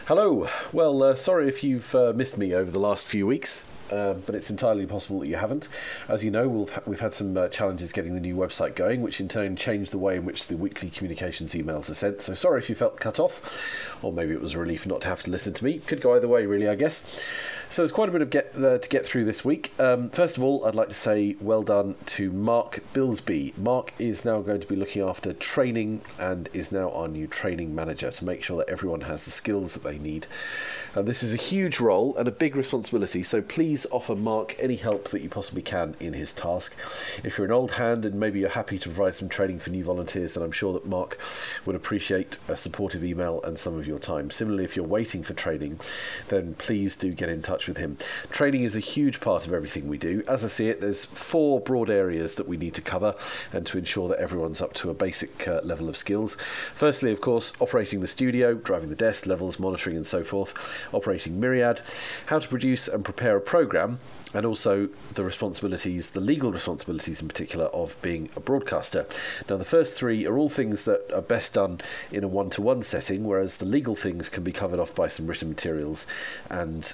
Hello. Well, sorry if you've missed me over the last few weeks. But it's entirely possible that you haven't. As you know, we've had some challenges getting the new website going, which in turn changed the way in which the weekly communications emails are sent. So sorry if you felt cut off, or maybe it was a relief not to have to listen to me. Could go either way, really, I guess. So there's quite a bit of to get through this week. First of all, I'd like to say well done to Mark Bilsby. Mark is now going to be looking after training and is now our new training manager to make sure that everyone has the skills that they need. And this is a huge role and a big responsibility, so please offer Mark any help that you possibly can in his task. If you're an old hand and maybe you're happy to provide some training for new volunteers, then I'm sure that Mark would appreciate a supportive email and some of your time. Similarly, if you're waiting for training, then please do get in touch with him. Training is a huge part of everything we do. As I see it, there's 4 broad areas that we need to cover and to ensure that everyone's up to a basic level of skills. Firstly, of course, operating the studio, driving the desk, levels, monitoring and so forth, operating Myriad, how to produce and prepare a programme, and also the responsibilities, the legal responsibilities in particular, of being a broadcaster. Now, the first 3 are all things that are best done in a one-to-one setting, whereas the legal things can be covered off by some written materials and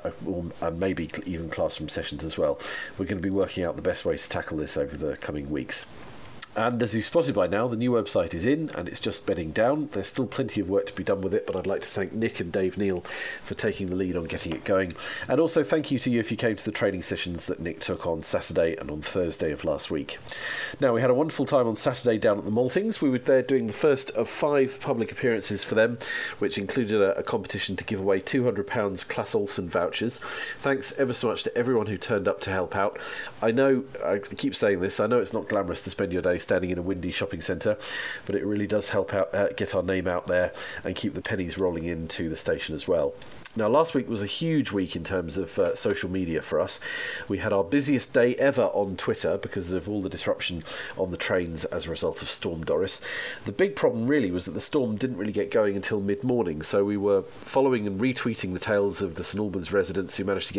maybe even classroom sessions as well. We're going to be working out the best way to tackle this over the coming weeks. And as you've spotted by now, the new website is in and it's just bedding down. There's still plenty of work to be done with it, but I'd like to thank Nick and Dave Neal for taking the lead on getting it going. And also thank you to you if you came to the training sessions that Nick took on Saturday and on Thursday of last week. Now, we had a wonderful time on Saturday down at the Maltings. We were there doing the first of 5 public appearances for them, which included a competition to give away £200 Class Olsen vouchers. Thanks ever so much to everyone who turned up to help out. I know, I keep saying this, I know it's not glamorous to spend your day standing in a windy shopping centre, but it really does help out get our name out there and keep the pennies rolling into the station as well. Now, last week was a huge week in terms of social media for us. We had our busiest day ever on Twitter because of all the disruption on the trains as a result of Storm Doris. The big problem really was that the storm didn't really get going until mid-morning, so we were following and retweeting the tales of the St Albans residents who managed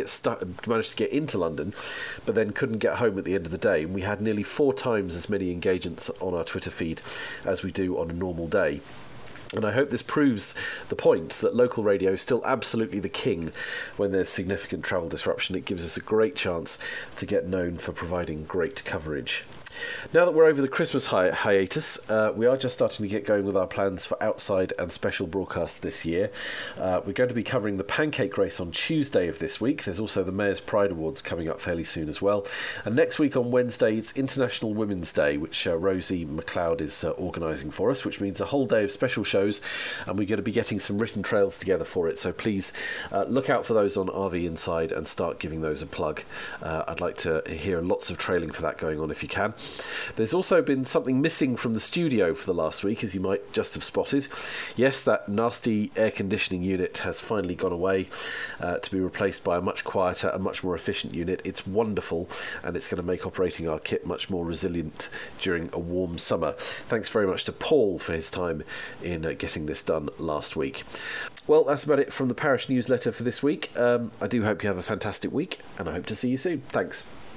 to get into London, but then couldn't get home at the end of the day. And we had nearly 4 times as many engagements on our Twitter feed as we do on a normal day. And I hope this proves the point that local radio is still absolutely the king when there's significant travel disruption. It gives us a great chance to get known for providing great coverage. Now that we're over the Christmas hiatus, we are just starting to get going with our plans for outside and special broadcasts this year. We're going to be covering the Pancake Race on Tuesday of this week. There's also the Mayor's Pride Awards coming up fairly soon as well. And next week on Wednesday, it's International Women's Day, which Rosie McLeod is organising for us, which means a whole day of special shows, and we're going to be getting some written trails together for it. So please look out for those on RV Inside and start giving those a plug. I'd like to hear lots of trailing for that going on if you can. There's also been something missing from the studio for the last week, as you might just have spotted. Yes, that nasty air conditioning unit has finally gone away to be replaced by a much quieter and much more efficient unit. It's wonderful, and it's going to make operating our kit much more resilient during a warm summer. Thanks very much to Paul for his time in getting this done last week. Well, that's about it from the parish newsletter for this week. I do hope you have a fantastic week, and I hope to see you soon. Thanks.